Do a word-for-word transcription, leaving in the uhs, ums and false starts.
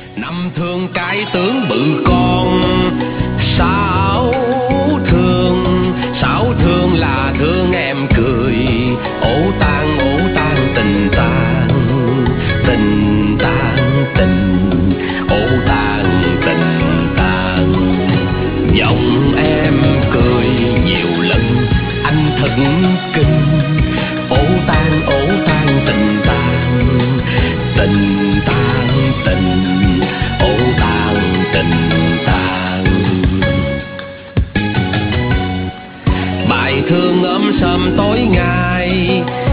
Năm thương cái tướng bự con, sáu thương, sáu thương là thương em cười. Ổ tan, ổ tan, tình tan, tình tan, tình, ổ tan, tình tan. Giọng em cười nhiều lần, anh thật kinh. Ổ tan, ổ tan, tình tan, tình tan, tình, ổ tan, tình tan. Bài thương ấm sớm tối ngày,